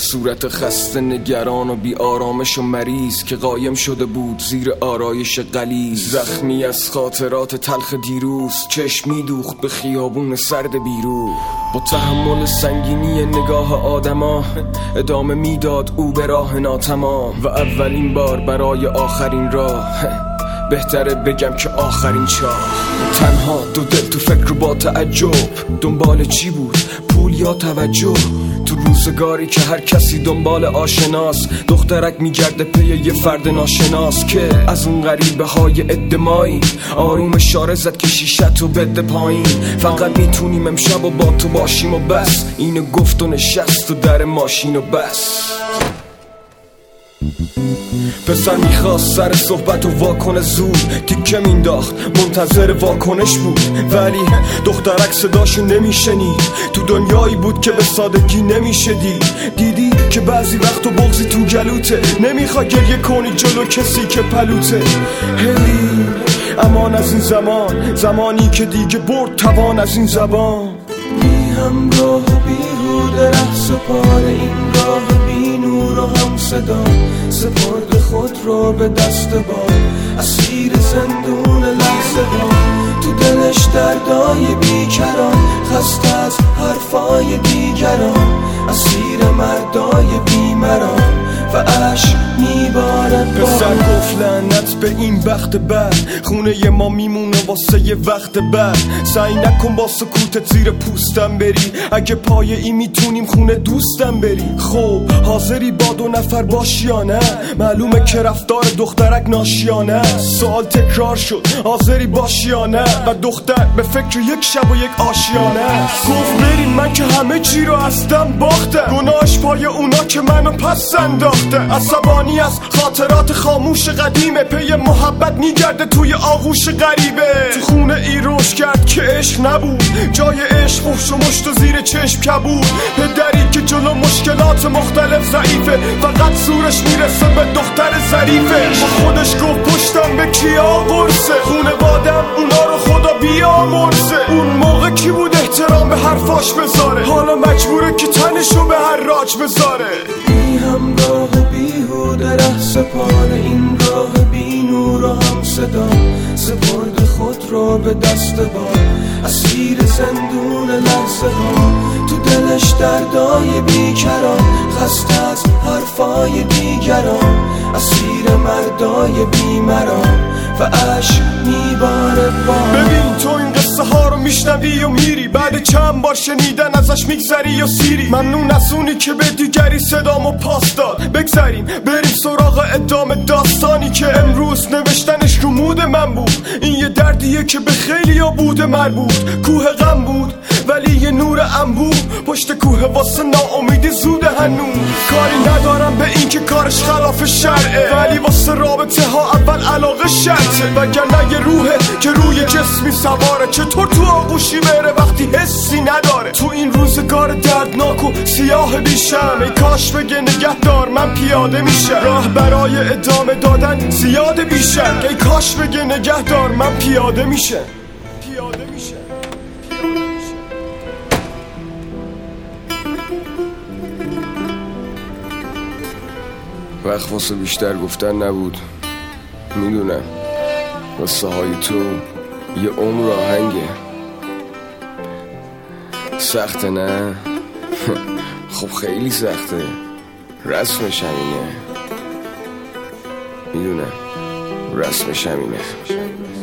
صورت خسته نگران و بی آرامش و مریض که قایم شده بود زیر آرایش غلیظ. زخمی از خاطرات تلخ دیروز، چشم میدوخت به خیابون سرد بیروح. با تحمل سنگینی نگاه آدما ادامه میداد او به راه ناتمام. و اولین بار برای آخرین راه بهتره بگم که آخرین چاه. تنها دو دل تو فکر با تعجب، دنبال چی بود؟ پول یا توجه؟ تو روزگاری که هر کسی دنبال آشناس، دخترک میگرده پی یه فرد ناشناس که از اون غریبه های ادمایی آروم اشاره زد که شیشت رو بده پایین. فقط میتونیم امشب و با تو باشیم و بس. اینو گفت و نشست تو در ماشین و بس. پسر میخواست سر صحبت و واکنه زود تیکه مینداخت، منتظر واکنش بود. ولی دخترک صداشو نمیشنید. تو دنیایی بود که به سادگی نمیشه دیدی که بعضی وقت و بغضی تو گلوته، نمیخوای گریه کنی جلو کسی که پلوته. هی امان از این زمانی که دیگه برد توان از این زبان. بی همراه و بیهوده ره سپار این راه، بی نور و هم صدا سپرد خود رو به دست باد. اسیر زندون لحظه ها، تو دلش دردای بیکران، خسته از حرفای دیگران، اسیر مردای بیمران و عشق میباره. پسر گفت لعنت به این بخت بد، خونه ما میمونه واسه یه وقت بعد. سعی نکن با سکوتت زیر پوستم بری، اگه پای ای میتونیم خونه دوستم بری. خب حاضری با دو نفر باشی یا نه؟ معلومه که رفتار دخترک ناشیانه. سوال تکرار شد حاضری باشی یا نه؟ و دختر به فکر یک شب و یک آشیانه. گفت بریم من که همه چی رو هستم باختم، گناهش پای اونا که منو پس انداخته. عصبانی از خاطرات خاموش قدیمه، پی محبت میگرده توی آغوش غریبه. تو خونه ای روش کرد که عشق نبود، جای عشق فحش و مشت و زیر چشم کبود. پدری که جلو مشکلات مختلف ضعیفه، فقط زورش میرسه به دختر ظریفه. با خودش گفت پشتم به کیا قرصه، خونوادم اونا رو خدا بیامرزه. اون موقع کی بود احترام به حرفاش بذاره، حالا مجبوره که تنشو به هر راج بذاره. بی همراه و بیهوده ره سپار این راه، بی نور و هم صدا سپرد خود رو به دست باد. اسیر زندون لحظه ها، تو دلش دردای بیکران، خسته از حرفای دیگران، اسیر مردای بیمران و عشق میباره باد. ببین تو این قصه ها رو میشنوی و میری، بعد چند بار شنیدن ازش میگذری و سیری. ممنون از اونی که به دیگری صدامو پاس داد. بگذریم بریم سراغ ادامه داستانی که امروز نوشتنش رو مود من بود. این یه دردیه که به خیلی ها بوده مربوط. کوه غم بود ولی یه نور انبوه پشت کوه، واسه ناامیدی زوده هنوز. کاری ندارم به این که کارش خلاف شرعه، ولی واسه رابطه ها اول علاقه شرطه. وگرنه یه روحه که روی جسمی سواره، چطور تو آغوشی بره وقتی حسی نداره؟ تو این روزگار دردناک و سیاه بیشم، ای کاش بگه نگهدار من پیاده میشم. راه برای ادامه دادن زیاده بیشم، ای کاش بگه نگهدار من پیاده میشم. وقت واسه بیشتر گفتن نبود، میدونم واسه های تو یه عمر آهنگه. سخته نه؟ خب خیلی سخته، رسمش همینه. میدونم رسمش همینه.